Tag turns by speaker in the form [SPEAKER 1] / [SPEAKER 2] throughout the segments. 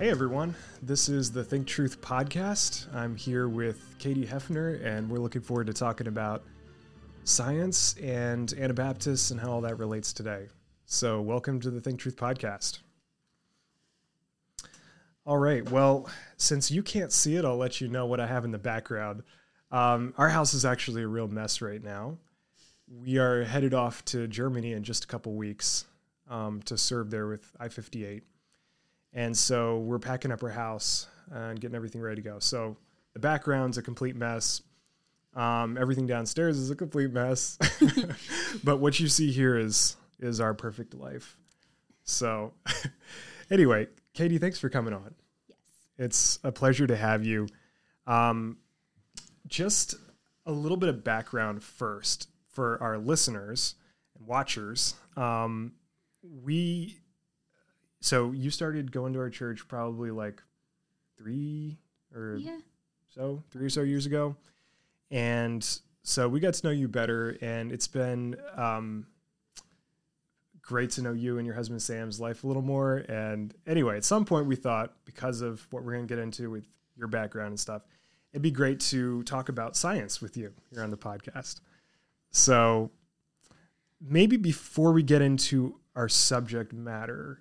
[SPEAKER 1] Hey everyone, this is the Think Truth podcast. I'm here with Katie Hefner, and we're looking forward to talking about science and Anabaptists and how all that relates today. So welcome to the Think Truth podcast. All right, well, since you can't see it, I'll let you know what I have in the background. Our house is actually a real mess right now. We are headed off to Germany in just a couple weeks to serve there with I-58. And so we're packing up our house and getting everything ready to go. So the background's a complete mess. Everything downstairs is a complete mess. But what you see here is our perfect life. So anyway, Katie, thanks for coming on.
[SPEAKER 2] Yes.
[SPEAKER 1] It's a pleasure to have you. Just a little bit of background first for our listeners and watchers. So you started going to our church probably like 3 or so years ago. And so we got to know you better, and it's been great to know you and your husband Sam's life a little more. And anyway, at some point we thought, because of what we're going to get into with your background and stuff, it'd be great to talk about science with you here on the podcast. So maybe before we get into our subject matter,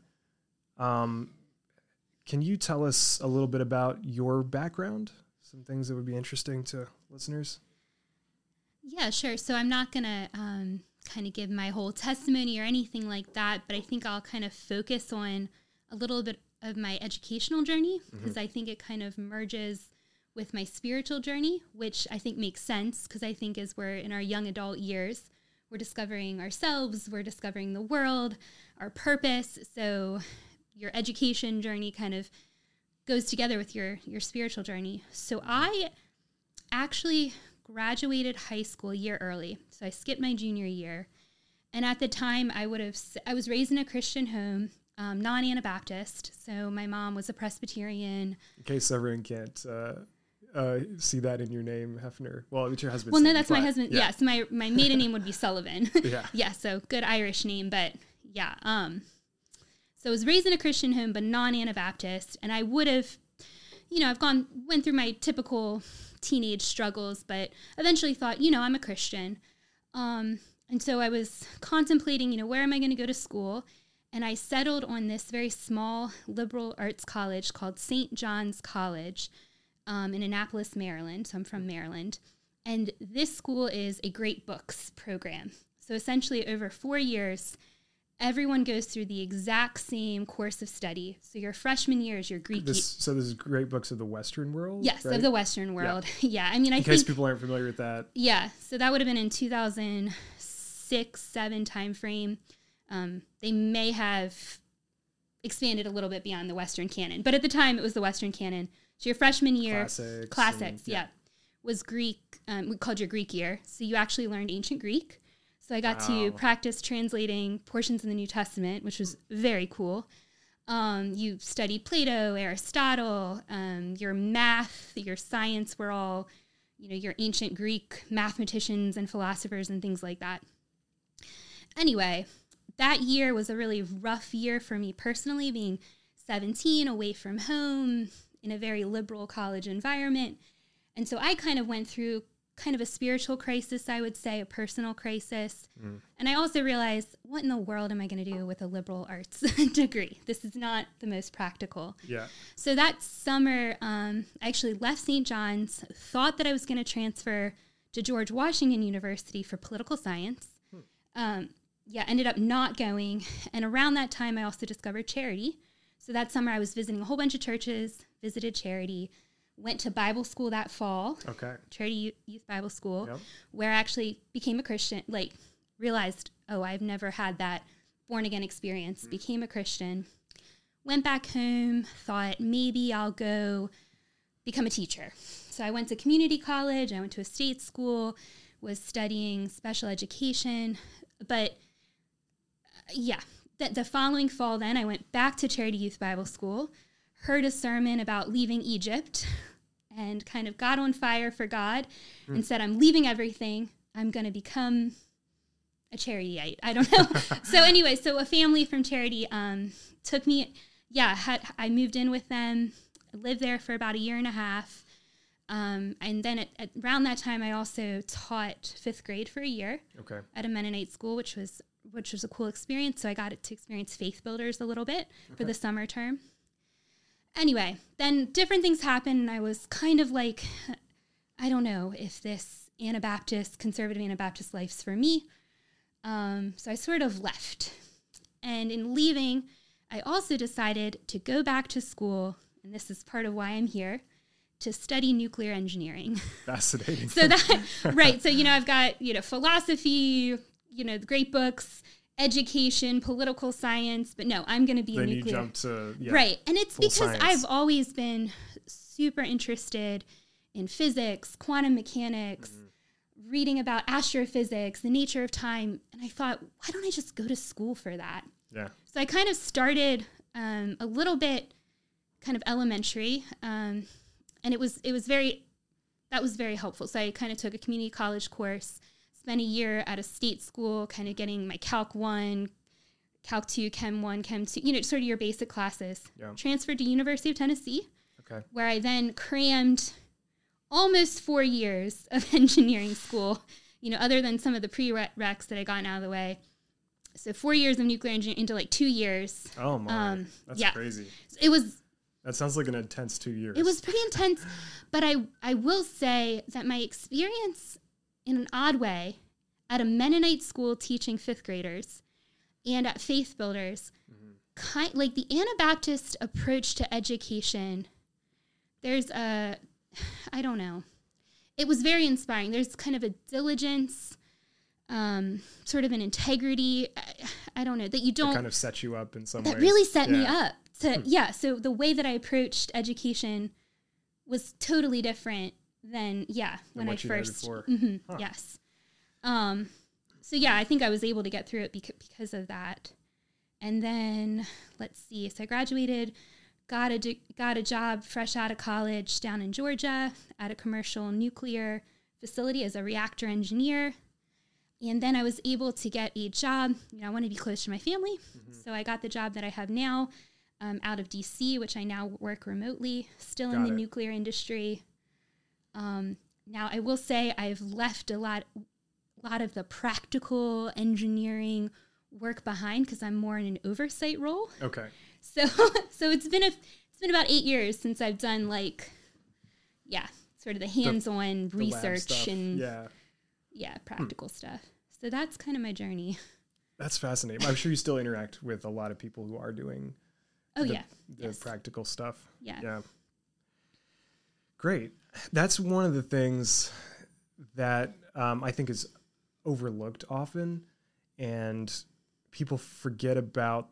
[SPEAKER 1] can you tell us a little bit about your background? Some things that would be interesting to listeners?
[SPEAKER 2] Yeah, sure. So I'm not going to kind of give my whole testimony or anything like that, but I think I'll kind of focus on a little bit of my educational journey, because I think it kind of merges with my spiritual journey, which I think makes sense, because I think as we're in our young adult years, we're discovering ourselves, we're discovering the world, our purpose. So your education journey kind of goes together with your spiritual journey. So I actually graduated high school a year early. So I skipped my junior year. And at the time I was raised in a Christian home, non-Anabaptist. So my mom was a Presbyterian. In
[SPEAKER 1] case everyone can't see that in your name, Hefner. Well, it's your husband's
[SPEAKER 2] name. Well, no,
[SPEAKER 1] name,
[SPEAKER 2] that's my husband. Yeah. So my maiden name would be Sullivan.
[SPEAKER 1] Yeah.
[SPEAKER 2] Yeah. So good Irish name, but yeah. So I was raised in a Christian home, but non-Anabaptist, and I would have, went through my typical teenage struggles, but eventually thought, I'm a Christian. And so I was contemplating, where am I going to go to school? And I settled on this very small liberal arts college called St. John's College in Annapolis, Maryland. So I'm from Maryland. And this school is a great books program. So essentially over 4 years, everyone goes through the exact same course of study. So your freshman year is your Greek.
[SPEAKER 1] So this is Great Books of the Western World?
[SPEAKER 2] Yes,
[SPEAKER 1] right?
[SPEAKER 2] Of the Western world. Yeah. I mean,
[SPEAKER 1] in case people aren't familiar with that.
[SPEAKER 2] Yeah. So that would have been in 2006-07 timeframe. They may have expanded a little bit beyond the Western canon, but at the time it was the Western canon. So your freshman year, classics, was Greek. We called your Greek year. So you actually learned ancient Greek. So I got to practice translating portions of the New Testament, which was very cool. You studied Plato, Aristotle, your math, your science were all, your ancient Greek mathematicians and philosophers and things like that. Anyway, that year was a really rough year for me personally, being 17, away from home, in a very liberal college environment. And so I kind of went through kind of a spiritual crisis, I would say, a personal crisis. And I also realized, what in the world am I going to do with a liberal arts degree? This is not the most practical.
[SPEAKER 1] Yeah.
[SPEAKER 2] So that summer, I actually left St. John's, thought that I was going to transfer to George Washington University for political science. Ended up not going. And around that time, I also discovered Charity. So that summer, I was visiting a whole bunch of churches, visited Charity, went to Bible school that fall.
[SPEAKER 1] Okay.
[SPEAKER 2] Charity Youth Bible School, where I actually became a Christian, realized, I've never had that born-again experience, became a Christian, went back home, thought maybe I'll go become a teacher. So I went to community college, I went to a state school, was studying special education, but the following fall then, I went back to Charity Youth Bible School, heard a sermon about leaving Egypt, and kind of got on fire for God and said, I'm leaving everything. I'm going to become a charityite. I don't know. So anyway, so a family from Charity took me, I moved in with them. I lived there for about 1.5 years. And then around that time, I also taught 5th grade for a year at a Mennonite school, which was a cool experience. So I got to experience Faith Builders a little bit for the summer term. Anyway, then different things happened, and I was kind of like, I don't know if this conservative Anabaptist life's for me. So I sort of left. And in leaving, I also decided to go back to school, and this is part of why I'm here, to study nuclear engineering.
[SPEAKER 1] Fascinating.
[SPEAKER 2] So that, right. So, I've got, philosophy, the great books, education, political science, but no, I'm going to be a nuclear. Then you jump to, right. And it's because science. I've always been super interested in physics, quantum mechanics, reading about astrophysics, the nature of time. And I thought, why don't I just go to school for that?
[SPEAKER 1] Yeah.
[SPEAKER 2] So I kind of started a little bit kind of elementary, and it was very helpful. So I kind of took a community college course, spent a year at a state school, kind of getting my Calc 1, Calc 2, Chem 1, Chem 2, sort of your basic classes. Yeah. Transferred to University of Tennessee, where I then crammed almost 4 years of engineering school, other than some of the prereqs that I gotten out of the way. So 4 years of nuclear engineering into like 2 years.
[SPEAKER 1] Oh my, that's crazy. That sounds like an intense 2 years.
[SPEAKER 2] It was pretty intense, but I will say that my experience in an odd way at a Mennonite school teaching 5th graders and at Faith Builders, like the Anabaptist approach to education, I don't know. It was very inspiring. There's kind of a diligence, sort of an integrity, I don't know, that you don't...
[SPEAKER 1] It kind of set you up in some ways.
[SPEAKER 2] That really set me up. So the way that I approached education was totally different than when I first... Yes. So I think I was able to get through it because of that. And then, let's see, so I graduated, got a job fresh out of college down in Georgia at a commercial nuclear facility as a reactor engineer. And then I was able to get a job. I want to be close to my family. So I got the job that I have now out of DC, which I now work remotely, still in the nuclear industry. Now, I will say I've left a lot of the practical engineering work behind because I'm more in an oversight role.
[SPEAKER 1] Okay.
[SPEAKER 2] So it's been about 8 years since I've done sort of the hands-on research and practical stuff. So that's kind of my journey. That's
[SPEAKER 1] fascinating. I'm sure you still interact with a lot of people who are doing the practical stuff.
[SPEAKER 2] Yeah.
[SPEAKER 1] Great. That's one of the things that I think is overlooked often, and people forget about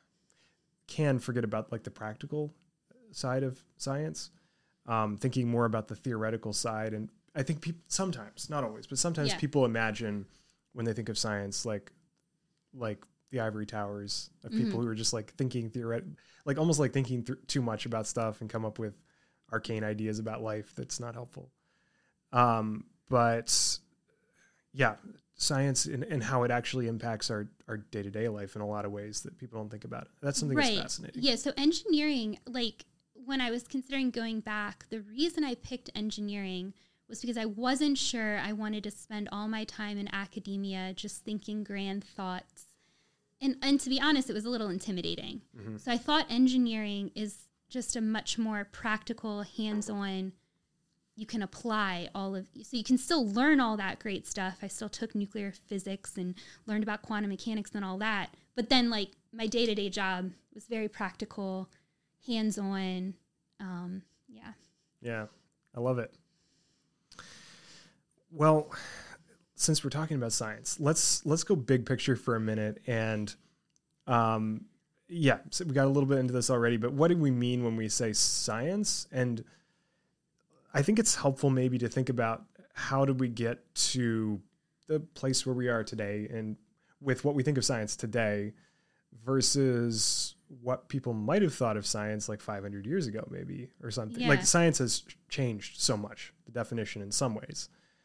[SPEAKER 1] like the practical side of science, thinking more about the theoretical side. And I think people sometimes, not always, but sometimes people imagine when they think of science like the ivory towers of people who are just like thinking almost like thinking too much about stuff and come up with arcane ideas about life that's not helpful. But science and how it actually impacts our day-to-day life in a lot of ways that people don't think about. That's something that's fascinating.
[SPEAKER 2] Yeah, so engineering, like when I was considering going back, the reason I picked engineering was because I wasn't sure I wanted to spend all my time in academia just thinking grand thoughts. And to be honest, it was a little intimidating. So I thought engineering is just a much more practical, hands-on, you can apply so you can still learn all that great stuff. I still took nuclear physics and learned about quantum mechanics and all that. But then like my day-to-day job was very practical, hands-on.
[SPEAKER 1] Yeah, I love it. Well, since we're talking about science, let's go big picture for a minute. And so we got a little bit into this already, but what do we mean when we say science? And I think it's helpful maybe to think about how did we get to the place where we are today and with what we think of science today versus what people might have thought of science like 500 years ago, maybe, or something. Like science has changed so much, the definition in some ways.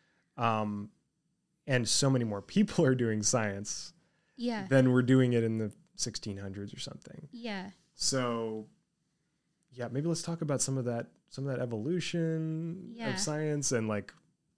[SPEAKER 1] And so many more people are doing science than were doing it in the 1600s or something.
[SPEAKER 2] Yeah.
[SPEAKER 1] So, yeah, maybe let's talk about some of that evolution of science and like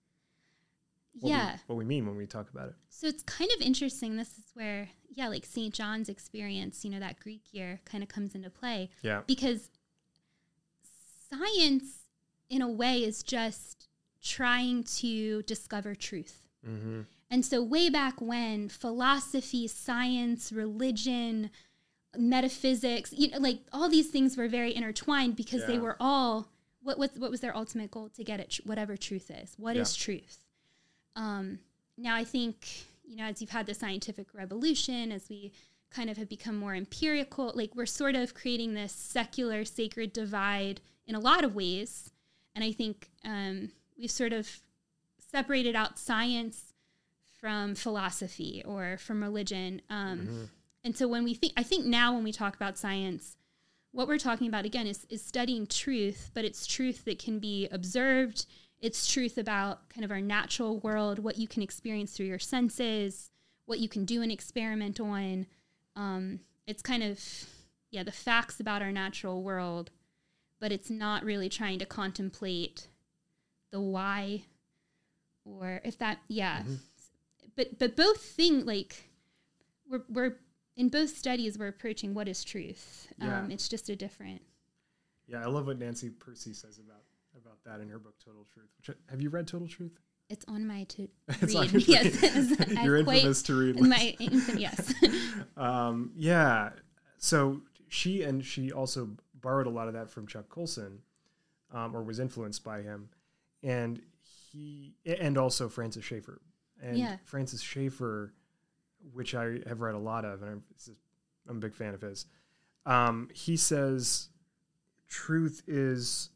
[SPEAKER 1] what we mean when we talk about it.
[SPEAKER 2] So it's kind of interesting. This is where, like St. John's experience, that Greek year kind of comes into play.
[SPEAKER 1] Yeah.
[SPEAKER 2] Because science, in a way, is just trying to discover truth.
[SPEAKER 1] Mm-hmm.
[SPEAKER 2] And so way back when, philosophy, science, religion, metaphysics, like all these things were very intertwined because they were all, what was their ultimate goal? To get at whatever truth is. What is truth? Now I think, as you've had the scientific revolution, as we kind of have become more empirical, like we're sort of creating this secular sacred divide in a lot of ways. And I think we've sort of separated out science from philosophy or from religion. And so when I think now when we talk about science, what we're talking about, again, is studying truth, but it's truth that can be observed. It's truth about kind of our natural world, what you can experience through your senses, what you can do and experiment on. It's kind of, the facts about our natural world, but it's not really trying to contemplate the why or if that, But both things, like, we're in both studies, we're approaching what is truth. It's just a different.
[SPEAKER 1] Yeah, I love what Nancy Pearcey says about that in her book Total Truth. Have you read Total Truth?
[SPEAKER 2] It's on my to
[SPEAKER 1] it's
[SPEAKER 2] read.
[SPEAKER 1] On
[SPEAKER 2] Yes,
[SPEAKER 1] you're infamous to read.
[SPEAKER 2] Yes.
[SPEAKER 1] Yeah. So she also borrowed a lot of that from Chuck Colson, or was influenced by him, and also Francis Schaeffer. And Francis Schaeffer, which I have read a lot of, and I'm a big fan of his. He says truth is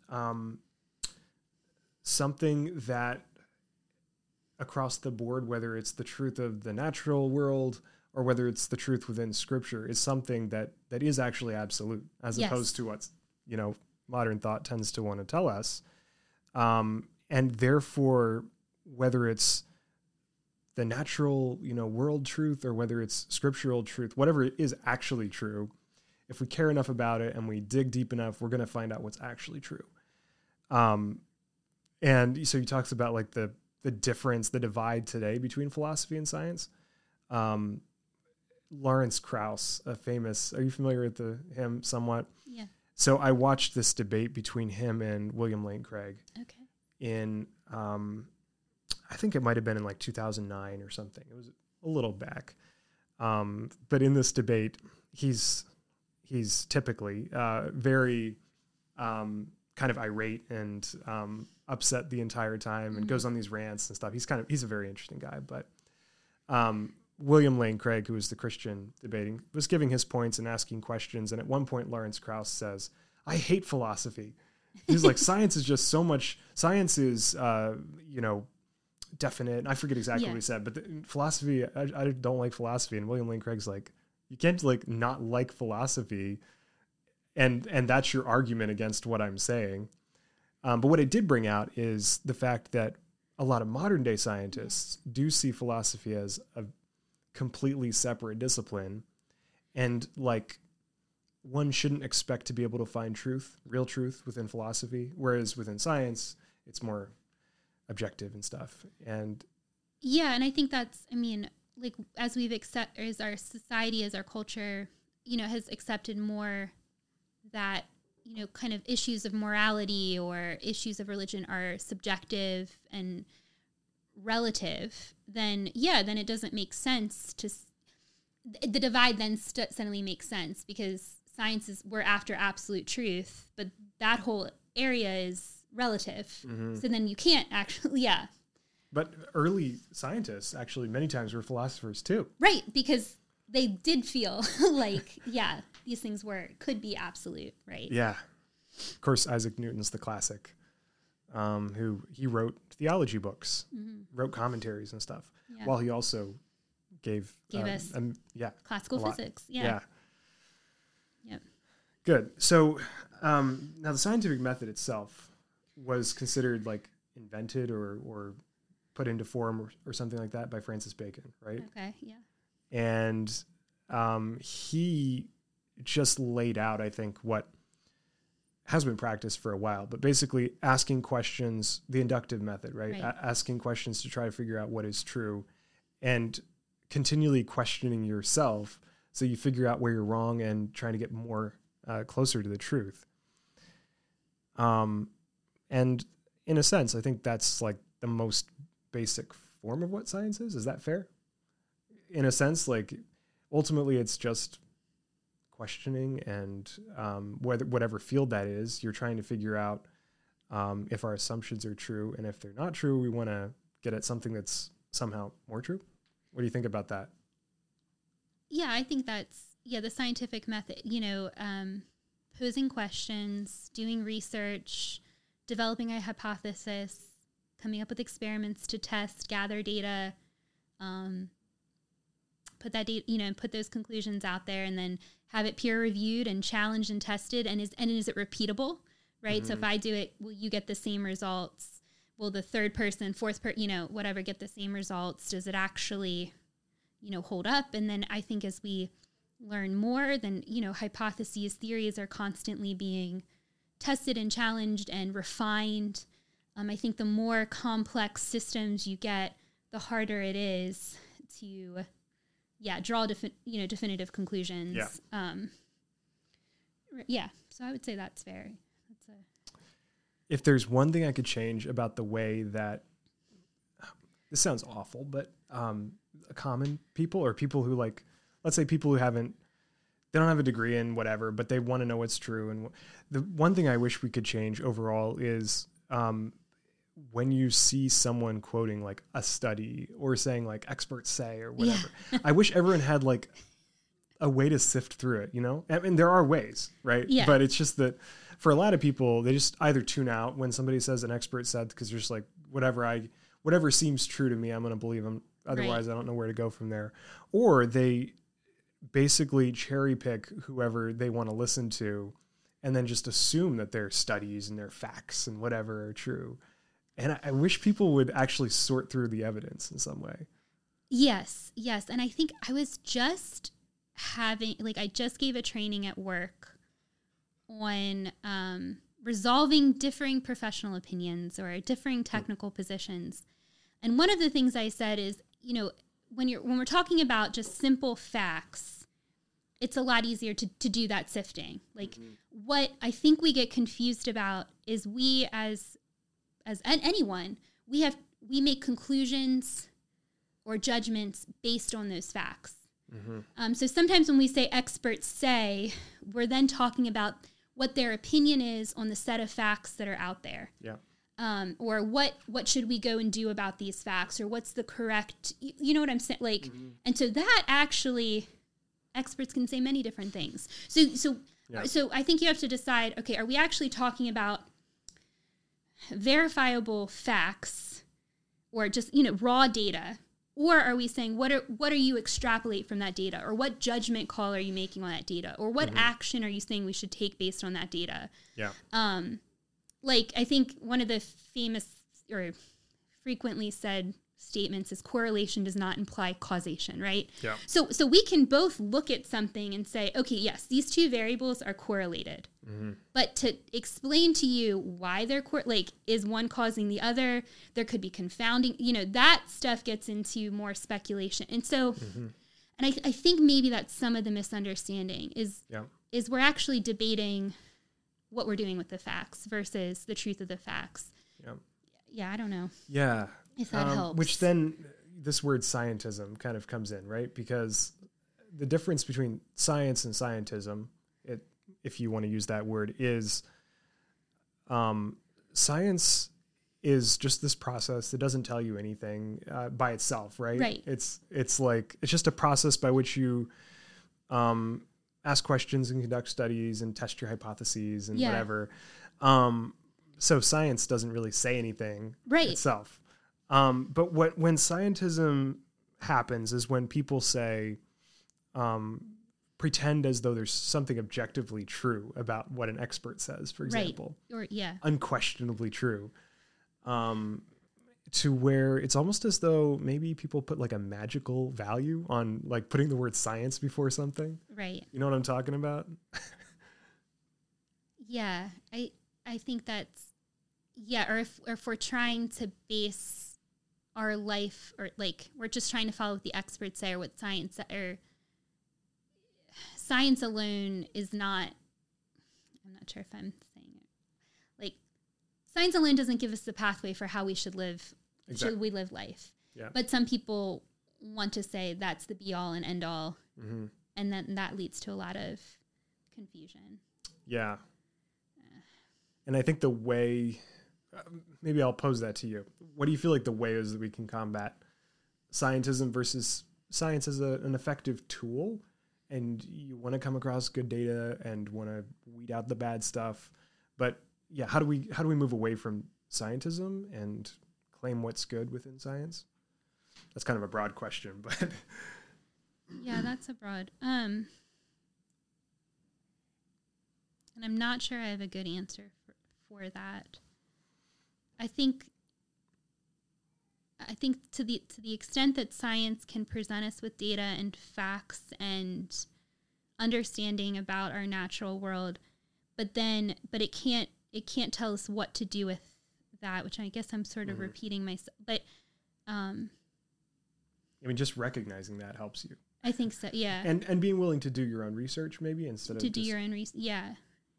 [SPEAKER 1] something that across the board, whether it's the truth of the natural world or whether it's the truth within Scripture, is something that is actually absolute, as opposed to what's modern thought tends to want to tell us. And therefore, whether it's the natural, world truth or whether it's scriptural truth, whatever is actually true, if we care enough about it and we dig deep enough, we're going to find out what's actually true. And so he talks about like the difference, the divide today between philosophy and science. Lawrence Krauss, are you familiar with him somewhat?
[SPEAKER 2] Yeah.
[SPEAKER 1] So I watched this debate between him and William Lane Craig.
[SPEAKER 2] Okay.
[SPEAKER 1] In, I think it might have been in like 2009 or something. It was a little back. But in this debate, he's typically very kind of irate and upset the entire time and goes on these rants and stuff. He's a very interesting guy. But William Lane Craig, who was the Christian debating, was giving his points and asking questions. And at one point, Lawrence Krauss says, "I hate philosophy." He's like, science is just so much. Science is, definite. I forget exactly what he said, but philosophy, I don't like philosophy. And William Lane Craig's like, you can't like not like philosophy, and that's your argument against what I'm saying. But what it did bring out is the fact that a lot of modern day scientists do see philosophy as a completely separate discipline, and like one shouldn't expect to be able to find real truth within philosophy, whereas within science, it's more objective and stuff. And
[SPEAKER 2] and I think that's, like as our society, as our culture, has accepted more that, kind of issues of morality or issues of religion are subjective and relative, then it doesn't make sense the divide then suddenly makes sense, because we're after absolute truth, but that whole area is relative. Mm-hmm. So then you can't actually,
[SPEAKER 1] But early scientists actually many times were philosophers too.
[SPEAKER 2] Right, because they did feel like, these things could be absolute, right?
[SPEAKER 1] Yeah. Of course, Isaac Newton's the classic, who he wrote theology books, wrote commentaries and stuff, while he also gave
[SPEAKER 2] us classical physics.
[SPEAKER 1] Yeah. Yep. Good. So now the scientific method itself was considered like invented or put into form or something like that by Francis Bacon, right?
[SPEAKER 2] Okay, yeah.
[SPEAKER 1] And he just laid out, I think, what has been practiced for a while, but basically asking questions, the inductive method, right? Asking questions to try to figure out what is true and continually questioning yourself so you figure out where you're wrong and trying to get more closer to the truth. And in a sense, I think that's like the most basic form of what science is. Is that fair? In a sense, like ultimately it's just questioning and whatever field that is, you're trying to figure out if our assumptions are true. And if they're not true, we want to get at something that's somehow more true. What do you think about that?
[SPEAKER 2] Yeah, I think that's, the scientific method, posing questions, doing research, developing a hypothesis, coming up with experiments to test, gather data, put that data, put those conclusions out there, and then have it peer reviewed and challenged and tested. And is it repeatable, right? Mm-hmm. So if I do it, will you get the same results? Will the third person, fourth person, whatever, get the same results? Does it actually, hold up? And then I think as we learn more, then, hypotheses, theories are constantly being tested and challenged and refined. I think the more complex systems you get, the harder it is to, draw definitive conclusions. So I would say that's fair.
[SPEAKER 1] If there's one thing I could change about the way that, this sounds awful, but common people or people who let's say people who they don't have a degree in whatever, but they want to know what's true. And the one thing I wish we could change overall is when you see someone quoting like a study or saying like experts say or whatever, I wish everyone had like a way to sift through it, I mean, there are ways, right? Yeah. But it's just that for a lot of people, they just either tune out when somebody says an expert said, because they're just like, whatever seems true to me, I'm going to believe them. Otherwise, I don't know where to go from there. Or they basically cherry pick whoever they want to listen to and then just assume that their studies and their facts and whatever are true. And I wish people would actually sort through the evidence in some way.
[SPEAKER 2] Yes. And I think I was just I just gave a training at work on resolving differing professional opinions or differing technical positions. And one of the things I said is, when we're talking about just simple facts, it's a lot easier to do that sifting. Like what I think we get confused about is we as anyone, we make conclusions or judgments based on those facts. Mm-hmm. So sometimes when we say experts say, we're then talking about what their opinion is on the set of facts that are out there. Yeah. Or what should we go and do about these facts, or what's the correct, you know what I'm saying? Like, and so that actually, experts can say many different things. So I think you have to decide, okay, are we actually talking about verifiable facts or just, raw data? Or are we saying, what are you extrapolate from that data? Or what judgment call are you making on that data? Or what action are you saying we should take based on that data? Yeah. I think one of the famous or frequently said statements is correlation does not imply causation, right? Yeah. So we can both look at something and say, okay, yes, these two variables are correlated. Mm-hmm. But to explain to you why they're is one causing the other, there could be confounding, that stuff gets into more speculation. And so, and I think maybe that's some of the misunderstanding is we're actually debating what we're doing with the facts versus the truth of the facts. Yeah. Yeah, I don't know.
[SPEAKER 1] Yeah.
[SPEAKER 2] If that helps.
[SPEAKER 1] Which then this word scientism kind of comes in, right? Because the difference between science and scientism, if you want to use that word, is science is just this process that doesn't tell you anything by itself, right? Right. It's just a process by which you ask questions and conduct studies and test your hypotheses and whatever. So science doesn't really say anything itself. But when scientism happens is when people say, pretend as though there's something objectively true about what an expert says, for example. Right. Or unquestionably true. to where it's almost as though maybe people put like a magical value on like putting the word science before something.
[SPEAKER 2] Right.
[SPEAKER 1] You know what I'm talking about?
[SPEAKER 2] Yeah, I think that's, yeah, or if we're trying to base our life, or like we're just trying to follow what the experts say or what science, or science alone is not, I'm not sure if I'm saying it, like science alone doesn't give us the pathway for how we should live. Exactly. Should we live life?
[SPEAKER 1] Yeah.
[SPEAKER 2] But some people want to say that's the be all and end all.
[SPEAKER 1] Mm-hmm.
[SPEAKER 2] And then that leads to a lot of confusion.
[SPEAKER 1] Yeah. And I think the way, maybe I'll pose that to you. What do you feel like the way is that we can combat scientism versus science as an effective tool? And you want to come across good data and want to weed out the bad stuff. But yeah, how do we move away from scientism and claim what's good within science? That's kind of a broad question, but
[SPEAKER 2] yeah, that's a broad. And I'm not sure I have a good answer for that. I think to the extent that science can present us with data and facts and understanding about our natural world, but it can't tell us what to do with that, which I guess I'm sort of repeating myself. But I
[SPEAKER 1] mean, just recognizing that helps you.
[SPEAKER 2] I think so, yeah.
[SPEAKER 1] And being willing to do your own research, maybe, instead of
[SPEAKER 2] to do your own research, yeah.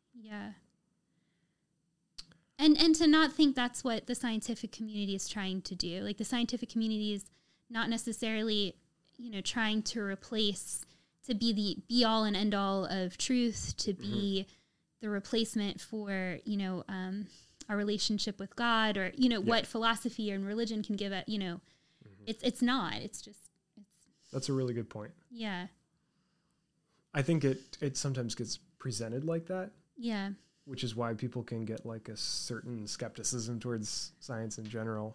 [SPEAKER 2] And to not think that's what the scientific community is trying to do. Like the scientific community is not necessarily, trying to replace, to be the be all and end all of truth, to be the replacement for, our relationship with God, or, what philosophy and religion can give it, it's not, it's just.
[SPEAKER 1] That's a really good point.
[SPEAKER 2] Yeah.
[SPEAKER 1] I think it sometimes gets presented like that.
[SPEAKER 2] Yeah.
[SPEAKER 1] Which is why people can get like a certain skepticism towards science in general.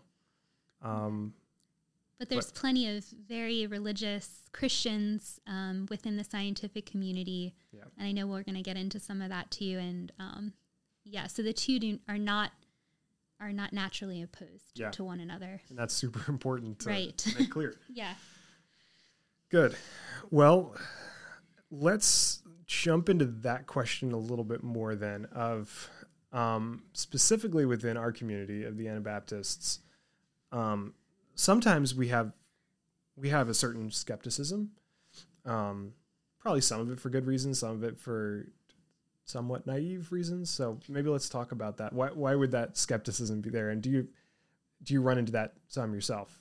[SPEAKER 2] But there's plenty of very religious Christians within the scientific community. Yeah. And I know we're going to get into some of that too. And so the two are not naturally opposed to one another.
[SPEAKER 1] And that's super important to
[SPEAKER 2] right.
[SPEAKER 1] make clear.
[SPEAKER 2] Yeah.
[SPEAKER 1] Good. Well, let's jump into that question a little bit more then, of specifically within our community of the Anabaptists. Sometimes we have a certain skepticism, probably some of it for good reasons, some of it for somewhat naive reasons. So maybe let's talk about that. Why would that skepticism be there? And do you run into that some yourself?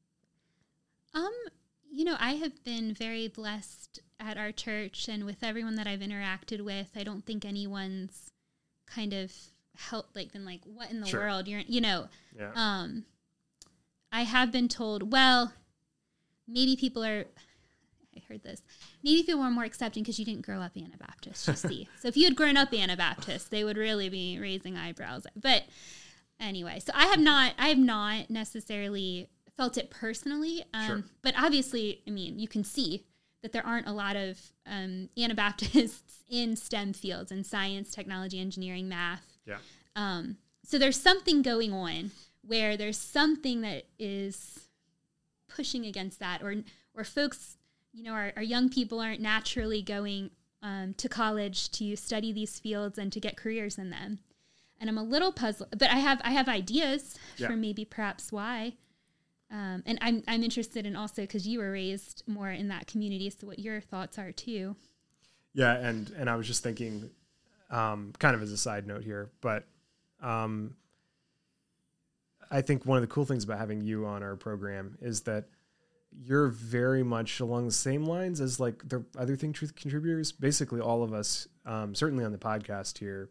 [SPEAKER 2] I have been very blessed at our church and with everyone that I've interacted with. I don't think anyone's kind of been like, what in the world? Yeah. I have been told, well, maybe people are, I heard this, maybe people are more accepting because you didn't grow up Anabaptist, you see. So if you had grown up Anabaptist, they would really be raising eyebrows. But anyway, so I have not necessarily felt it personally, but obviously, I mean, you can see that there aren't a lot of Anabaptists in STEM fields, in science, technology, engineering, math.
[SPEAKER 1] Yeah.
[SPEAKER 2] So there's something going on where there's something that is pushing against that, or folks, our young people aren't naturally going to college to study these fields and to get careers in them. And I'm a little puzzled, but I have ideas for maybe perhaps why. And I'm interested in also, because you were raised more in that community, so what your thoughts are too.
[SPEAKER 1] Yeah, and I was just thinking, kind of as a side note here, but I think one of the cool things about having you on our program is that you're very much along the same lines as like the other Think Truth contributors. Basically, all of us, certainly on the podcast here,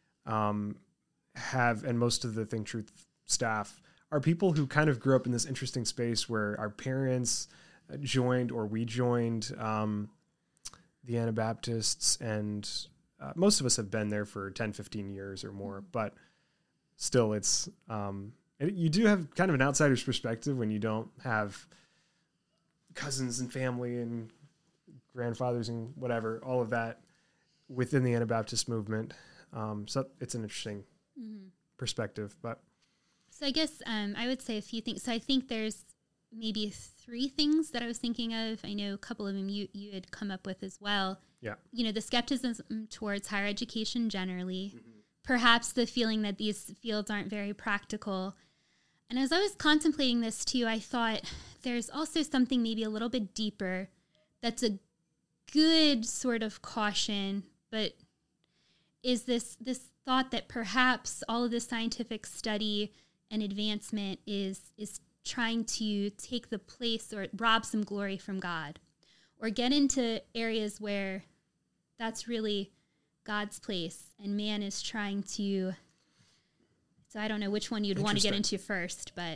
[SPEAKER 1] have, and most of the Think Truth staff are people who kind of grew up in this interesting space where our parents joined, or we joined the Anabaptists, and most of us have been there for 10, 15 years or more, but still it's, you do have kind of an outsider's perspective when you don't have cousins and family and grandfathers and whatever, all of that within the Anabaptist movement. So it's an interesting perspective, but
[SPEAKER 2] So I guess I would say a few things. So I think there's maybe 3 things that I was thinking of. I know a couple of them you had come up with as well.
[SPEAKER 1] Yeah.
[SPEAKER 2] You know, the skepticism towards higher education generally, perhaps the feeling that these fields aren't very practical. And as I was contemplating this too, I thought there's also something maybe a little bit deeper that's a good sort of caution, but is this thought that perhaps all of this scientific study and advancement is trying to take the place or rob some glory from God, or get into areas where that's really God's place and man is trying to. So I don't know which one you'd want to get into first, but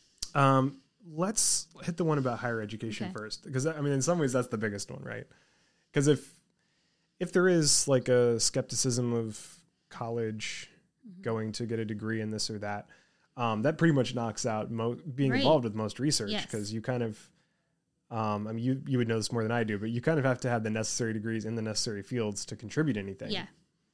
[SPEAKER 1] let's hit the one about higher education first, because I mean, in some ways that's the biggest one, right? Because if there is like a skepticism of college going to get a degree in this or that, that pretty much knocks out being involved with most research, because you kind of, I mean, you would know this more than I do, but you kind of have to have the necessary degrees in the necessary fields to contribute anything.
[SPEAKER 2] Yeah.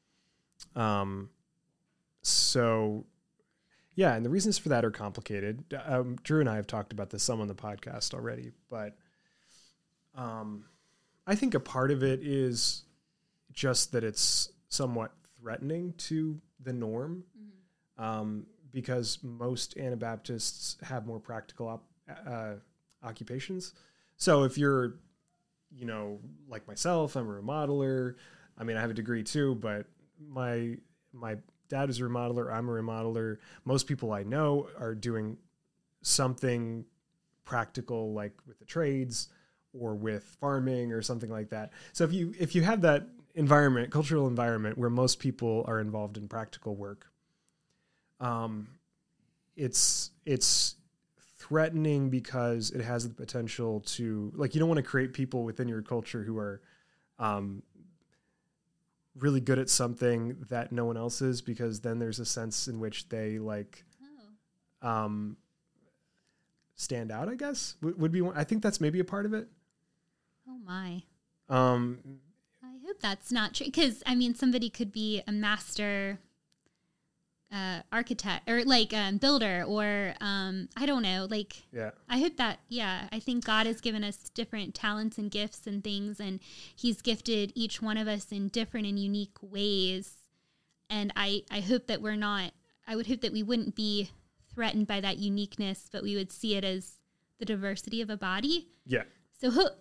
[SPEAKER 1] So, yeah, and the reasons for that are complicated. Drew and I have talked about this some on the podcast already, but I think a part of it is just that it's somewhat threatening to the norm. Because most Anabaptists have more practical occupations. So if you're, you know, like myself, I'm a remodeler. I mean, I have a degree too, but my dad is a remodeler. I'm a remodeler. Most people I know are doing something practical, like with the trades or with farming or something like that. So if you have that environment, cultural environment where most people are involved in practical work, it's threatening because it has the potential to, like, you don't want to create people within your culture who are really good at something that no one else is, because then there's a sense in which they stand out, I guess, would be one. I think that's maybe a part of it.
[SPEAKER 2] Oh my. I hope that's not true, because I mean, somebody could be a master architect or like builder or I don't know, like, I hope that, I think God has given us different talents and gifts and things, and he's gifted each one of us in different and unique ways, and I hope that I would hope that we wouldn't be threatened by that uniqueness, but we would see it as the diversity of a body. So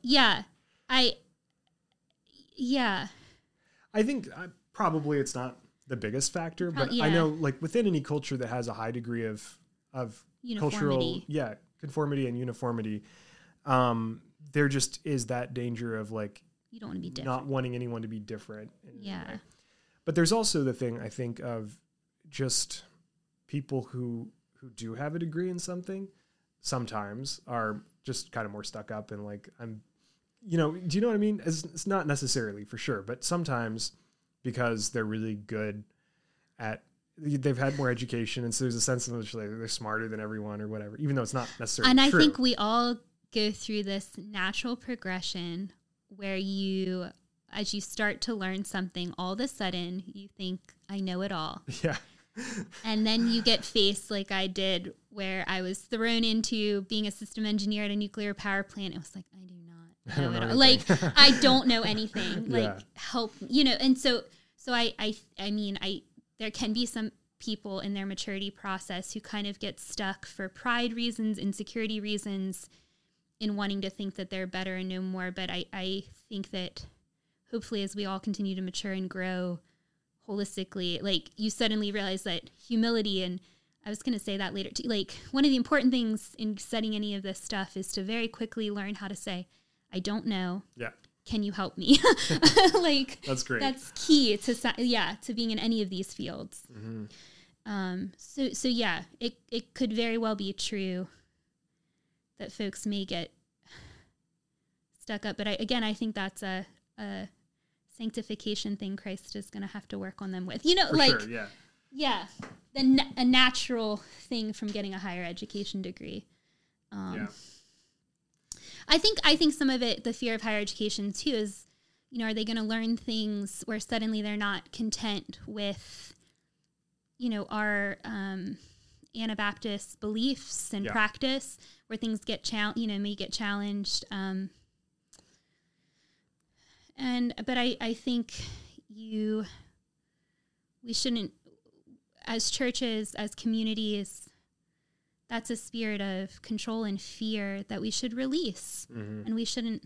[SPEAKER 2] I think
[SPEAKER 1] probably it's not the biggest factor, but I know, like, within any culture that has a high degree of cultural conformity and uniformity, there just is that danger of, like,
[SPEAKER 2] you don't want to be different,
[SPEAKER 1] not wanting anyone to be different. But there's also the thing, I think, of just people who do have a degree in something sometimes are just kind of more stuck up and like, do you know what I mean? It's not necessarily, for sure, but sometimes because they're really good they've had more education, and so there's a sense in which they're smarter than everyone or whatever, even though it's not necessarily true.
[SPEAKER 2] And I think we all go through this natural progression where as you start to learn something, all of a sudden you think, I know it all.
[SPEAKER 1] Yeah.
[SPEAKER 2] And then you get faced, like I did, where I was thrown into being a system engineer at a nuclear power plant. It was like, I do not know it all. Like, I don't know anything. Like, help, and so I mean, there can be some people in their maturity process who kind of get stuck for pride reasons, insecurity reasons, in wanting to think that they're better and know more. But I think that hopefully as we all continue to mature and grow holistically, like, you suddenly realize that humility, and I was going to say that later too, like, one of the important things in studying any of this stuff is to very quickly learn how to say, I don't know. Yeah. Can you help me? Like, that's great. That's key to being in any of these fields. Mm-hmm. So yeah, it could very well be true that folks may get stuck up, but I think that's a sanctification thing Christ is going to have to work on them with. For like, sure, a natural thing from getting a higher education degree. I think some of it, the fear of higher education too, is, are they going to learn things where suddenly they're not content with, our Anabaptist beliefs and practice where things get may get challenged. But I think we shouldn't, as churches, as communities, that's a spirit of control and fear that we should release. And we shouldn't,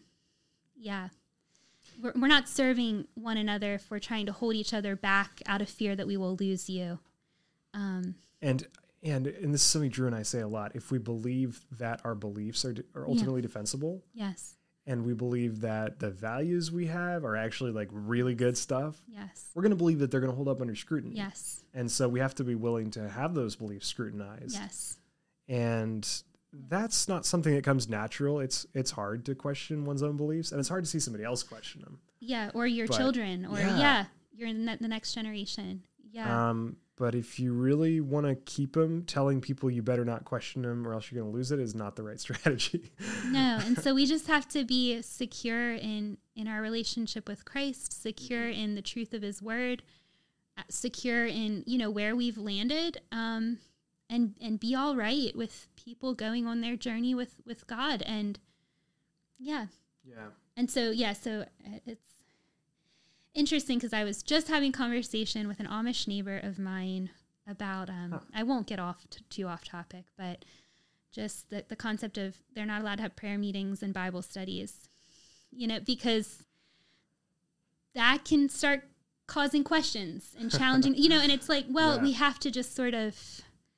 [SPEAKER 2] we're not serving one another if we're trying to hold each other back out of fear that we will lose you.
[SPEAKER 1] And this is something Drew and I say a lot. If we believe that our beliefs are ultimately defensible,
[SPEAKER 2] yes,
[SPEAKER 1] and we believe that the values we have are actually like really good stuff,
[SPEAKER 2] yes,
[SPEAKER 1] we're going to believe that they're going to hold up under scrutiny.
[SPEAKER 2] Yes.
[SPEAKER 1] And so we have to be willing to have those beliefs scrutinized.
[SPEAKER 2] Yes.
[SPEAKER 1] And that's not something that comes natural. It's hard to question one's own beliefs, and it's hard to see somebody else question them.
[SPEAKER 2] Yeah, or your children, or you're in the next generation. Yeah.
[SPEAKER 1] But if you really want to keep them, telling people you better not question them or else you're going to lose it is not the right strategy.
[SPEAKER 2] No, and so we just have to be secure in our relationship with Christ, secure in the truth of his word, secure in, where we've landed, and be all right with people going on their journey with God. And yeah. And so it's interesting because I was just having conversation with an Amish neighbor of mine about, I won't get too off topic, but just the concept of they're not allowed to have prayer meetings and Bible studies, because that can start causing questions and challenging, and it's like, we have to just sort of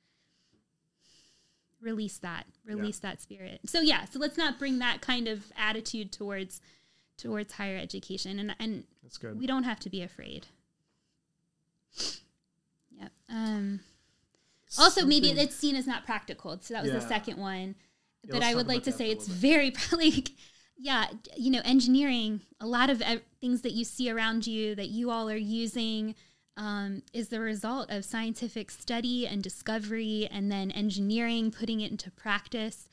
[SPEAKER 2] release that spirit. So so let's not bring that kind of attitude towards higher education, and
[SPEAKER 1] that's good.
[SPEAKER 2] We don't have to be afraid. Yep. Also, maybe it's seen as not practical. So that was the second one. But I would like to say it's very engineering, a lot of things that you see around you that you all are using is the result of scientific study and discovery, and then engineering, putting it into practice.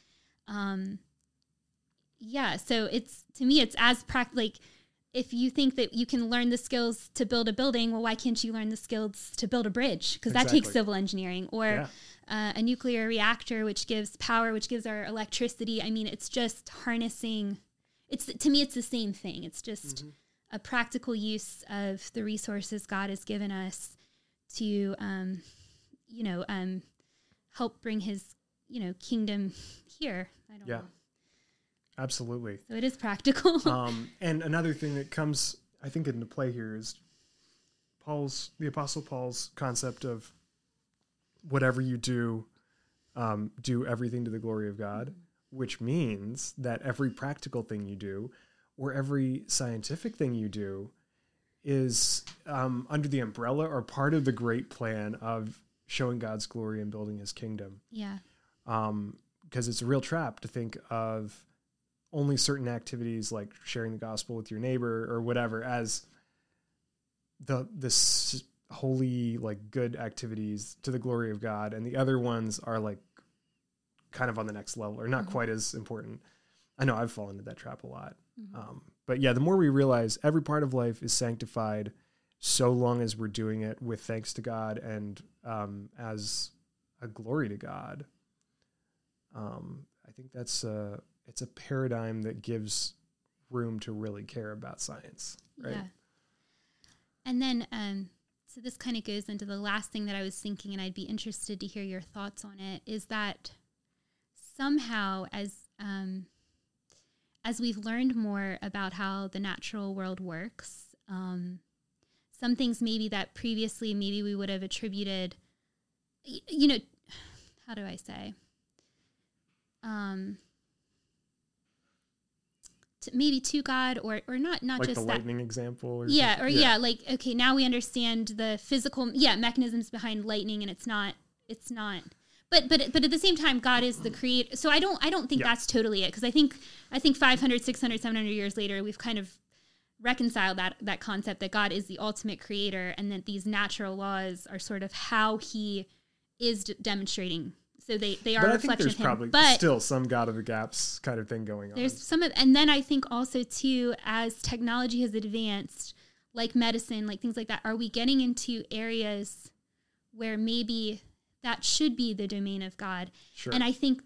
[SPEAKER 2] So to me, it's as like if you think that you can learn the skills to build a building, well, why can't you learn the skills to build a bridge? Because that takes civil engineering, or a nuclear reactor, which gives power, which gives our electricity. I mean, it's just harnessing. To me, it's the same thing. It's just a practical use of the resources God has given us to, help bring his, kingdom here. I don't know.
[SPEAKER 1] Absolutely.
[SPEAKER 2] So it is practical.
[SPEAKER 1] And another thing that comes, I think, into play here is the Apostle Paul's concept of whatever you do, do everything to the glory of God, which means that every practical thing you do or every scientific thing you do is under the umbrella or part of the great plan of showing God's glory and building his kingdom.
[SPEAKER 2] Yeah.
[SPEAKER 1] Because it's a real trap to think of only certain activities like sharing the gospel with your neighbor or whatever as this holy, like, good activities to the glory of God, and the other ones are like kind of on the next level or not quite as important. I know I've fallen into that trap a lot. But the more we realize every part of life is sanctified so long as we're doing it with thanks to God and as a glory to God, I think that's it's a paradigm that gives room to really care about science, right?
[SPEAKER 2] Yeah. And then, so this kind of goes into the last thing that I was thinking, and I'd be interested to hear your thoughts on it, is that somehow as we've learned more about how the natural world works, some things maybe that previously maybe we would have attributed, how do I say? Maybe to God or not like just
[SPEAKER 1] the
[SPEAKER 2] that
[SPEAKER 1] lightning example. Or
[SPEAKER 2] like, okay, now we understand the physical mechanisms behind lightning, and it's not. But at the same time, God is the creator. So I don't think that's totally it, because I think 500, 600, 700 years later, we've kind of reconciled that concept that God is the ultimate creator, and that these natural laws are sort of how he is demonstrating. So they are a reflection of him. But I think there's
[SPEAKER 1] probably still some God of the gaps kind of thing going on.
[SPEAKER 2] There's and then I think also too, as technology has advanced, like medicine, like things like that, are we getting into areas where maybe that should be the domain of God.
[SPEAKER 1] Sure.
[SPEAKER 2] And I think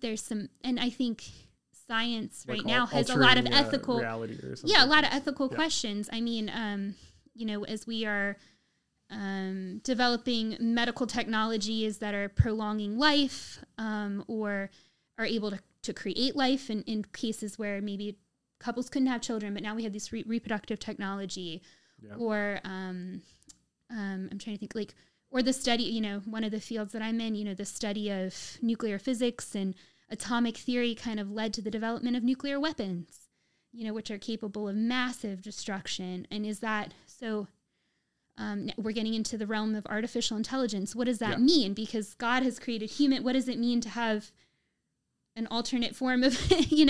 [SPEAKER 2] science right now has a lot of ethical
[SPEAKER 1] reality or something.
[SPEAKER 2] Yeah, a lot of ethical questions. I mean, as we are developing medical technologies that are prolonging life, or are able to create life in cases where maybe couples couldn't have children, but now we have this reproductive technology, or I'm trying to think, like, or the study, one of the fields that I'm in, the study of nuclear physics and atomic theory kind of led to the development of nuclear weapons, which are capable of massive destruction. And is that so? We're getting into the realm of artificial intelligence. What does that mean? Because God has created human. What does it mean to have an alternate form of,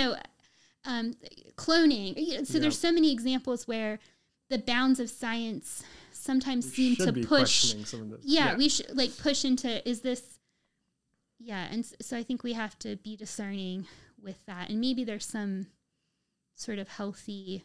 [SPEAKER 2] cloning? So there's so many examples where the bounds of science sometimes seem to push. Some of this. We should push into, is this? Yeah, and so I think we have to be discerning with that. And maybe there's some sort of healthy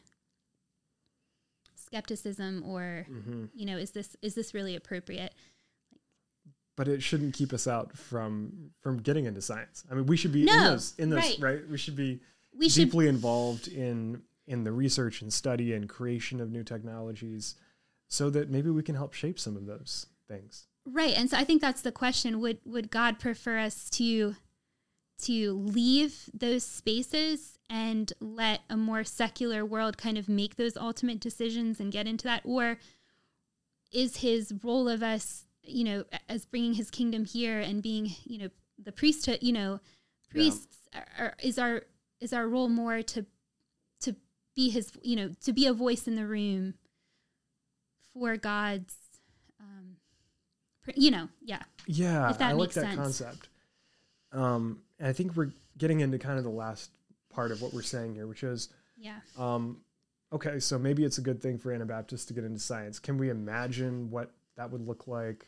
[SPEAKER 2] skepticism, or, is this really appropriate?
[SPEAKER 1] But it shouldn't keep us out from getting into science. I mean, we should be in this, right? We should be deeply involved in the research and study and creation of new technologies, so that maybe we can help shape some of those things.
[SPEAKER 2] Right. And so I think that's the question. Would God prefer us to leave those spaces and let a more secular world kind of make those ultimate decisions and get into that? Or is his role of us, as bringing his kingdom here and being, the priesthood, priests is our role more to be his, to be a voice in the room for God's,
[SPEAKER 1] Yeah,
[SPEAKER 2] if that
[SPEAKER 1] I like
[SPEAKER 2] makes
[SPEAKER 1] that
[SPEAKER 2] sense.
[SPEAKER 1] concept. And I think we're getting into kind of the last part of what we're saying here, which is, okay, so maybe it's a good thing for Anabaptists to get into science. Can we imagine what that would look like?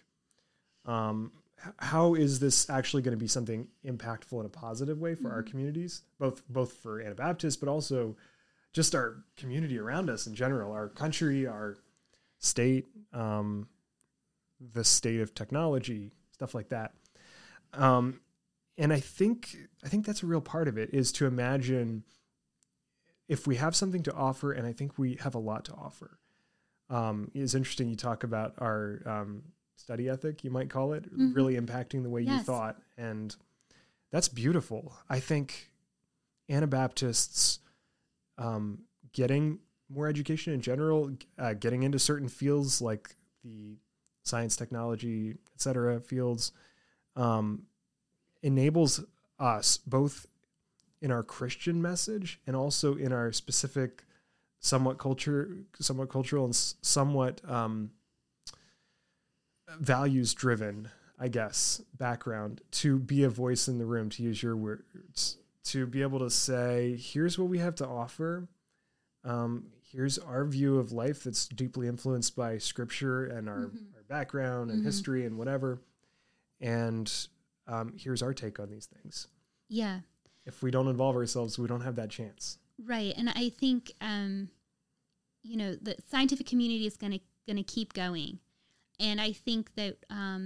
[SPEAKER 1] How is this actually going to be something impactful in a positive way for our communities, both for Anabaptists, but also just our community around us in general, our country, our state, the state of technology, stuff like that. And I think that's a real part of it, is to imagine if we have something to offer, and I think we have a lot to offer. It's interesting you talk about our study ethic, you might call it, really impacting the way you thought. And that's beautiful. I think Anabaptists getting more education in general, getting into certain fields like the science, technology, et cetera, fields, enables us both in our Christian message and also in our specific, somewhat cultural and somewhat values-driven, I guess, background, to be a voice in the room, to use your words, to be able to say, here's what we have to offer. Here's our view of life that's deeply influenced by Scripture and our background and history and whatever. And here's our take on these things.
[SPEAKER 2] Yeah.
[SPEAKER 1] If we don't involve ourselves, we don't have that chance. Right.
[SPEAKER 2] And I think, the scientific community is going to keep going. And I think that,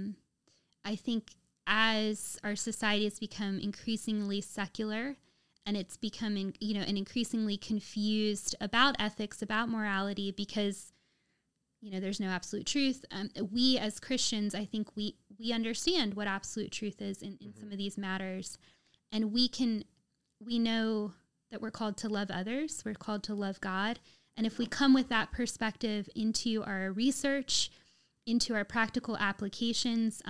[SPEAKER 2] as our society has become increasingly secular, and it's becoming, and increasingly confused about ethics, about morality, because, there's no absolute truth. We as Christians, I think we understand what absolute truth is in some of these matters. And we know that we're called to love others. We're called to love God. And if we come with that perspective into our research, into our practical applications,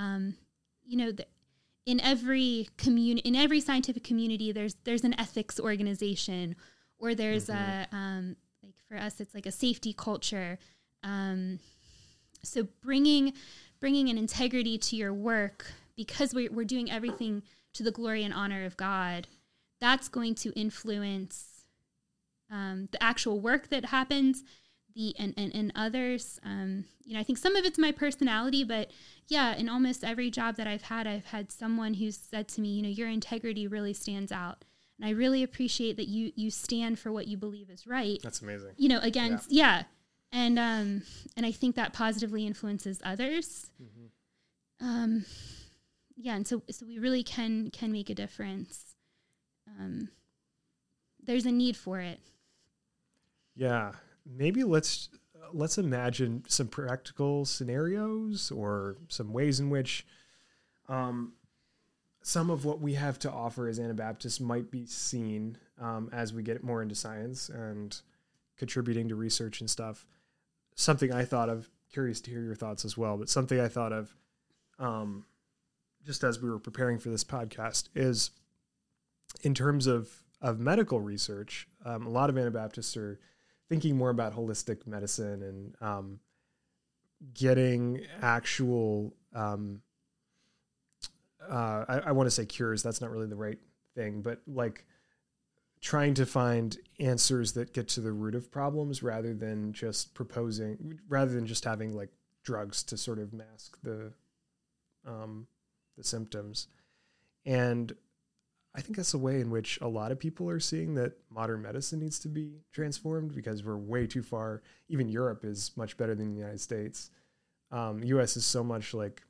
[SPEAKER 2] in every scientific community, there's an ethics organization, or there's a like for us, it's like a safety culture. So bringing an integrity to your work, because we're doing everything to the glory and honor of God, that's going to influence the actual work that happens. And others, I think some of it's my personality, but in almost every job that I've had someone who's said to me, your integrity really stands out. And I really appreciate that you stand for what you believe is right.
[SPEAKER 1] That's amazing.
[SPEAKER 2] Against, And I think that positively influences others. and so we really can make a difference. There's a need for it.
[SPEAKER 1] Yeah, maybe let's imagine some practical scenarios or some ways in which some of what we have to offer as Anabaptists might be seen as we get more into science and contributing to research and stuff. Something I thought of, curious to hear your thoughts as well, but something I thought of just as we were preparing for this podcast is in terms of medical research, a lot of Anabaptists are thinking more about holistic medicine and getting actual, I want to say cures. That's not really the right thing, but like trying to find answers that get to the root of problems rather than just having like drugs to sort of mask the symptoms. And I think that's a way in which a lot of people are seeing that modern medicine needs to be transformed because we're way too far. Even Europe is much better than the United States. The US is so much like,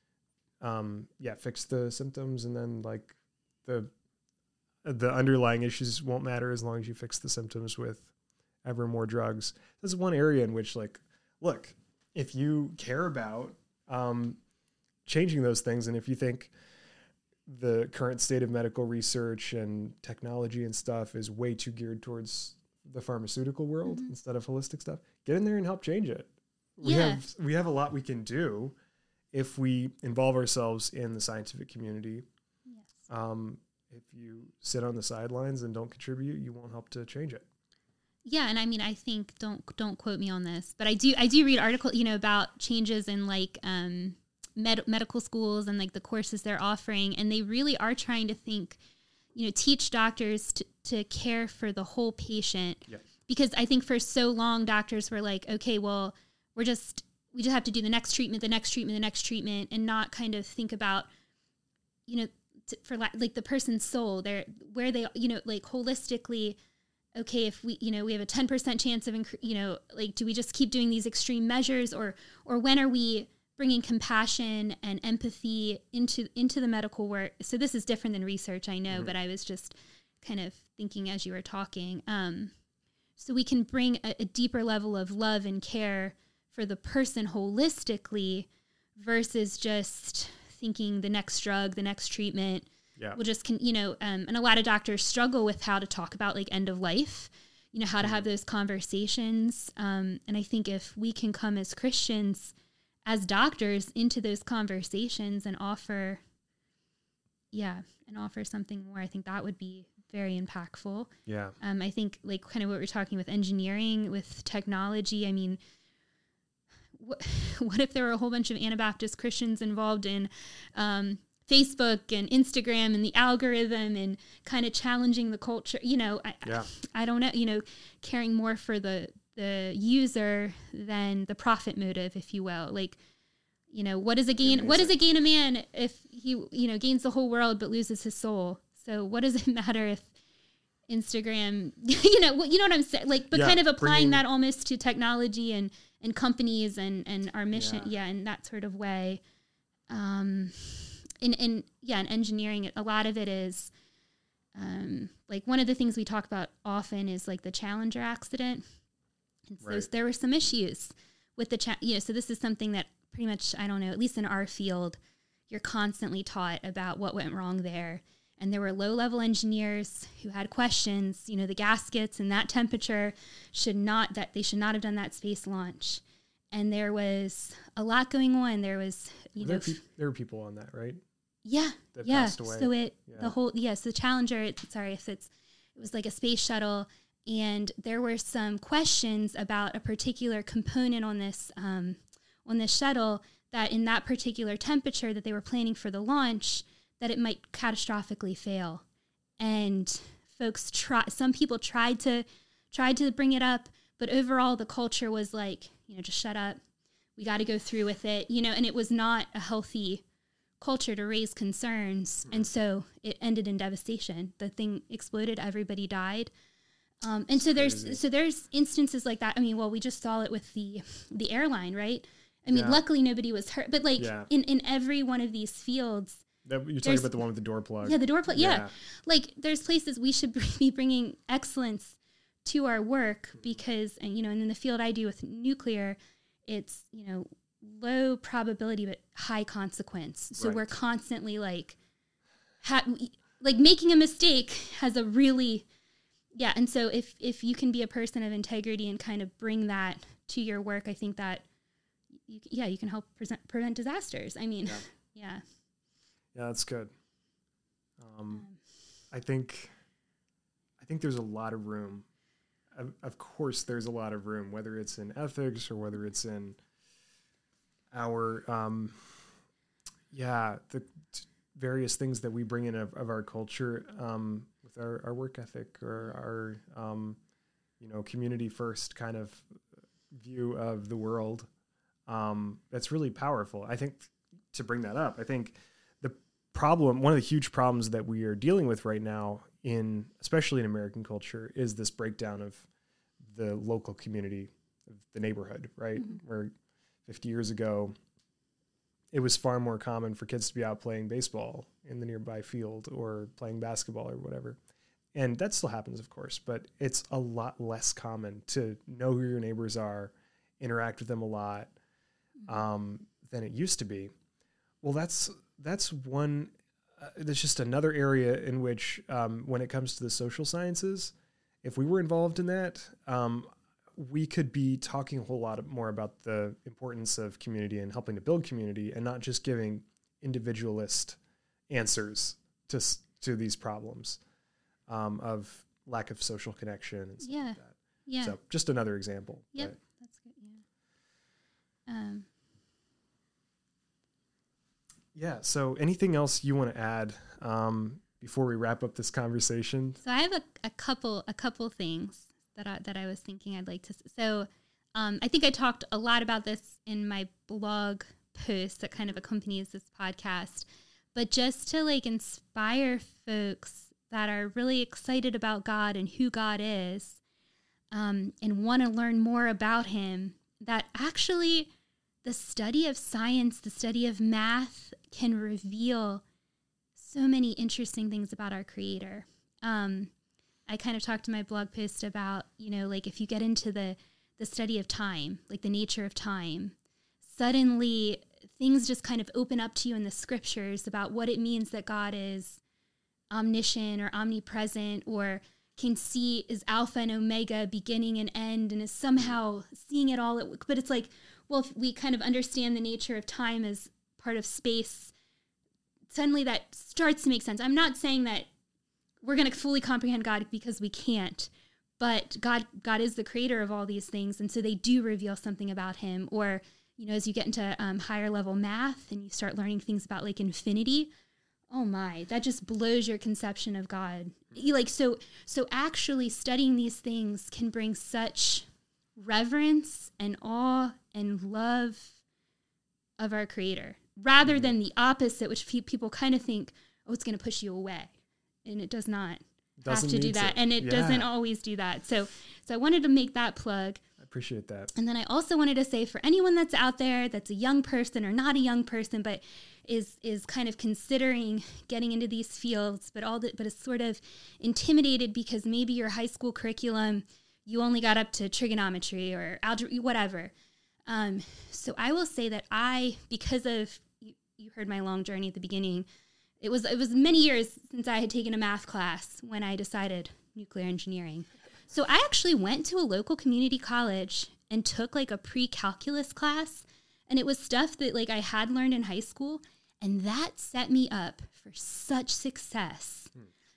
[SPEAKER 1] fix the symptoms and then like the underlying issues won't matter as long as you fix the symptoms with ever more drugs. That's one area in which like, look, if you care about changing those things, and if you think the current state of medical research and technology and stuff is way too geared towards the pharmaceutical world instead of holistic stuff, get in there and help change it. We have a lot we can do if we involve ourselves in the scientific community. Yes. If you sit on the sidelines and don't contribute, you won't help to change it.
[SPEAKER 2] Yeah, and I mean, I think don't quote me on this, but I do read articles, about changes in like medical schools and like the courses they're offering, and they really are trying to think, teach doctors to care for the whole patient. Yeah. Because I think for so long doctors were like, okay, well, we just have to do the next treatment, and not kind of think about, for like the person's soul, where they, like holistically. Okay, if we have a 10% chance of, do we just keep doing these extreme measures, or when are we bringing compassion and empathy into the medical work? So this is different than research, I know, but I was just kind of thinking as you were talking. So we can bring a deeper level of love and care for the person holistically versus just thinking the next drug, the next treatment. Yeah. We'll just, and a lot of doctors struggle with how to talk about like end of life, how to have those conversations. And I think if we can come as Christians, as doctors, into those conversations and offer something more, I think that would be very impactful. Yeah. I think like kind of what we're talking with engineering, with technology. I mean, what if there were a whole bunch of Anabaptist Christians involved in, Facebook and Instagram and the algorithm and kind of challenging the culture, I don't know, caring more for the user than the profit motive, if you will. Like, what does it gain a man if he, gains the whole world but loses his soul? So what does it matter if Instagram, you know what I'm saying? Like, but kind of applying that almost to technology and companies and our mission. Yeah. In that sort of way. In engineering, a lot of it is like one of the things we talk about often is like the Challenger accident. And so there were some issues with the so this is something that pretty much, I don't know, at least in our field, you're constantly taught about what went wrong there. And there were low-level engineers who had questions, the gaskets and that temperature should not have done that space launch. And there was a lot going on. There was,
[SPEAKER 1] there were people on that, right?
[SPEAKER 2] Yeah.
[SPEAKER 1] That passed away.
[SPEAKER 2] So the Challenger, it was like a space shuttle, and there were some questions about a particular component on this shuttle that in that particular temperature that they were planning for the launch, that it might catastrophically fail. And some people tried to bring it up, but overall the culture was like, just shut up. We got to go through with it, and it was not a healthy culture to raise concerns. And so it ended in devastation. The thing exploded, everybody died. And so there's instances like that. I mean, well, we just saw it with the airline, right? I mean, luckily nobody was hurt, but like in every one of these fields,
[SPEAKER 1] You're talking about the one with the door plug.
[SPEAKER 2] Yeah, the door plug. Yeah. Like there's places we should be bringing excellence to our work because, and in the field I do with nuclear, it's, low probability, but high consequence. So we're constantly like making a mistake has a really, and so if you can be a person of integrity and kind of bring that to your work, I think that, you can help prevent disasters. I mean, Yeah,
[SPEAKER 1] that's good. I think there's a lot of room. Of course, there's a lot of room, whether it's in ethics or whether it's in our, the various things that we bring in of our culture with our work ethic or our, community first kind of view of the world. That's really powerful. I think to bring that up, I think one of the huge problems that we are dealing with right now especially in American culture is this breakdown of the local community, of the neighborhood, right? Mm-hmm. Where 50 years ago, it was far more common for kids to be out playing baseball in the nearby field or playing basketball or whatever. And that still happens, of course, but it's a lot less common to know who your neighbors are, interact with them a lot than it used to be. Well, that's one. There's just another area in which, when it comes to the social sciences, if we were involved in that, we could be talking a whole lot more about the importance of community and helping to build community, and not just giving individualist answers to these problems of lack of social connection and stuff like that. Yeah. So just another example.
[SPEAKER 2] Yep, that's good.
[SPEAKER 1] Yeah. So anything else you want to add before we wrap up this conversation?
[SPEAKER 2] So I have a couple things that I was thinking I'd like to. So I think I talked a lot about this in my blog post that kind of accompanies this podcast, but just to inspire folks that are really excited about God and who God is, and want to learn more about him, that actually the study of science, the study of math can reveal so many interesting things about our Creator. I kind of talked in my blog post about, if you get into the study of time, the nature of time, suddenly things just kind of open up to you in the scriptures about what it means that God is omniscient or omnipresent, or can see is Alpha and Omega, beginning and end, and is somehow seeing it all. But it's if we kind of understand the nature of time as part of space, suddenly that starts to make sense. I'm not saying that we're going to fully comprehend God, because we can't, but God is the creator of all these things, and so they do reveal something about him. Or, as you get into higher level math and you start learning things about infinity, oh my, that just blows your conception of God. So actually studying these things can bring such reverence and awe and love of our Creator, rather than the opposite, which people kind of think, oh, it's going to push you away. And it does not have to do that. And it doesn't always do that. So I wanted to make that plug.
[SPEAKER 1] I appreciate that.
[SPEAKER 2] And then I also wanted to say, for anyone that's out there that's a young person or not a young person, but is kind of considering getting into these fields, but is sort of intimidated because maybe your high school curriculum, you only got up to trigonometry or algebra, whatever. So I will say that because of, you heard my long journey at the beginning, it was many years since I had taken a math class when I decided nuclear engineering. So I actually went to a local community college and took a pre-calculus class, and it was stuff that I had learned in high school, and that set me up for such success.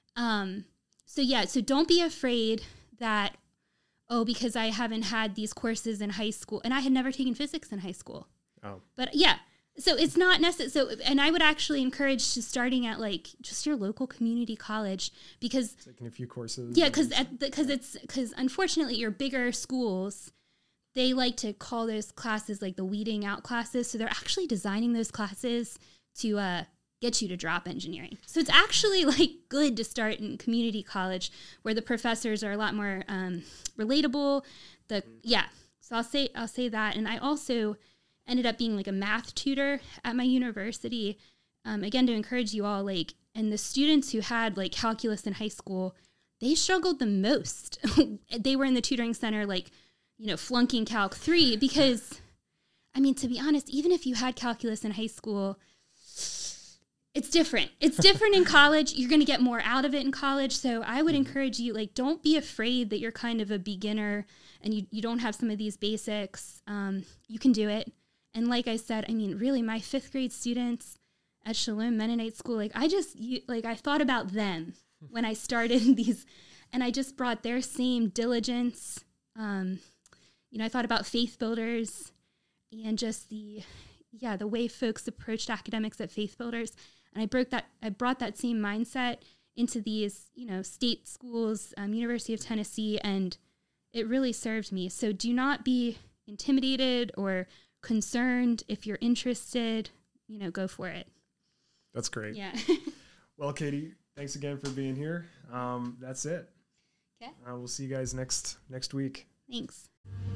[SPEAKER 2] So don't be afraid that, because I haven't had these courses in high school, and I had never taken physics in high school.
[SPEAKER 1] Oh.
[SPEAKER 2] But yeah. So it's not necessary. So, and I would actually encourage to starting at just your local community college, because
[SPEAKER 1] taking a few courses.
[SPEAKER 2] Yeah, because unfortunately your bigger schools, they like to call those classes the weeding out classes. So they're actually designing those classes to get you to drop engineering. So it's actually good to start in community college, where the professors are a lot more relatable. So I'll say that, and I also ended up being a math tutor at my university, again, to encourage you all, like, and the students who had like calculus in high school, they struggled the most. They were in the tutoring center, like, flunking Calc 3 because, I mean, to be honest, even if you had calculus in high school, it's different. It's different in college. You're going to get more out of it in college. So I would encourage you, like, don't be afraid that you're kind of a beginner and you don't have some of these basics. You can do it. And like I said, I mean, really, my 5th grade students at Shalom Mennonite School, like, I thought about them when I started these, and I just brought their same diligence. I thought about Faith Builders and just the way folks approached academics at Faith Builders. And I brought that same mindset into these, state schools, University of Tennessee, and it really served me. So do not be intimidated or concerned. If you're interested, go for it.
[SPEAKER 1] That's great.
[SPEAKER 2] Yeah.
[SPEAKER 1] Well, Katie, thanks again for being here. That's it.
[SPEAKER 2] Okay.
[SPEAKER 1] We'll see you guys next week.
[SPEAKER 2] Thanks.